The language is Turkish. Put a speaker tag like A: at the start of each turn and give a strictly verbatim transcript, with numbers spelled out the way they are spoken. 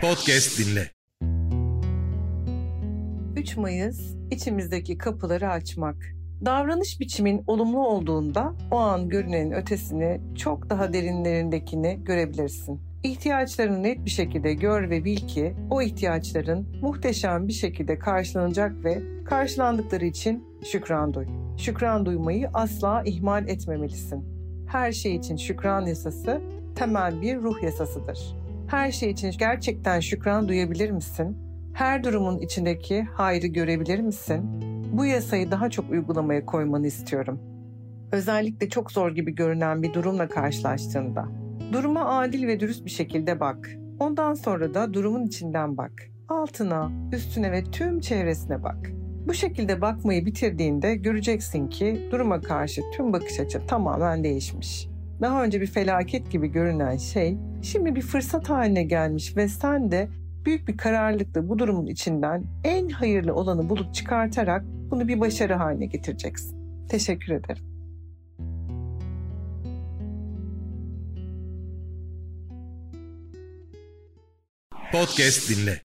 A: Podcast dinle.
B: üç Mayıs içimizdeki kapıları açmak. Davranış biçimin olumlu olduğunda o an görünenin ötesini, çok daha derinlerindekini görebilirsin. İhtiyaçlarını net bir şekilde gör ve bil ki o ihtiyaçların muhteşem bir şekilde karşılanacak ve karşılandıkları için şükran duy. Şükran duymayı asla ihmal etmemelisin. Her şey için şükran yasası temel bir ruh yasasıdır. Her şey için gerçekten şükran duyabilir misin? Her durumun içindeki hayrı görebilir misin? Bu yasayı daha çok uygulamaya koymanı istiyorum. Özellikle çok zor gibi görünen bir durumla karşılaştığında. Duruma adil ve dürüst bir şekilde bak. Ondan sonra da durumun içinden bak. Altına, üstüne ve tüm çevresine bak. Bu şekilde bakmayı bitirdiğinde göreceksin ki duruma karşı tüm bakış açı tamamen değişmiş. Daha önce bir felaket gibi görünen şey şimdi bir fırsat haline gelmiş ve sen de büyük bir kararlılıkla bu durumun içinden en hayırlı olanı bulup çıkartarak bunu bir başarı haline getireceksin. Teşekkür ederim.
A: Podcast dinle.